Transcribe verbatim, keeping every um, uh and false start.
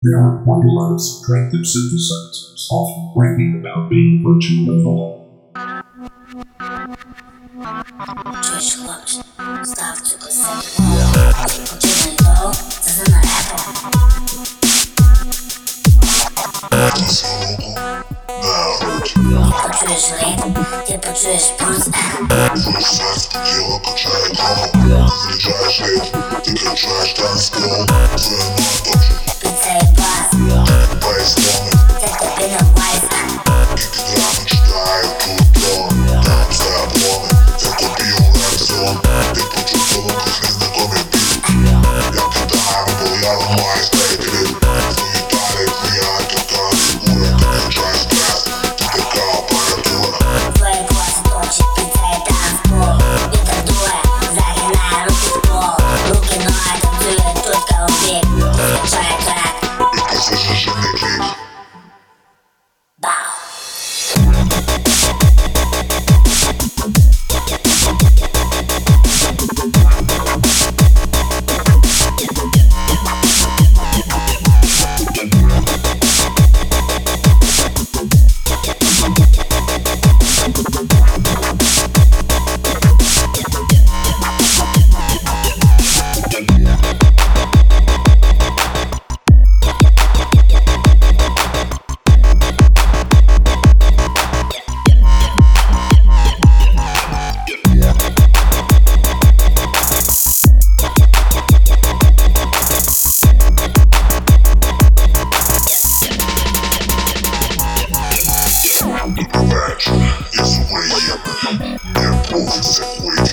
There are quite a lot of subtractive synthesizers, often bragging about being virtually wrong. Чуешь, хлопче, ставчику сидимо, починай то, це занадто. Ти почуєш ритм, ти почуєш пульс. Сердце тело качает голову. Заряжаешь ритм, ты качаешь танцпол. Твоя ноги тоже. Під цей бас, Поясноны, це тобі не вайс. гигаграммы читают трудно. Там за обломы, це тобі унисон. Ти почувствовал, как незнакомый бит. Я кидаю, бо я ламаюсь на экран. Твої талии, твоя така фігура. Ти качаєш стрес, ти така апаратура. Твої коси точать під цей танцпол. Вітер дує, загинає руки в пол. Руки ноги танцюють чутка у бік. Скачає трек, Это зажженный клип. бау. Imagine is a way. Мне пофиг, какой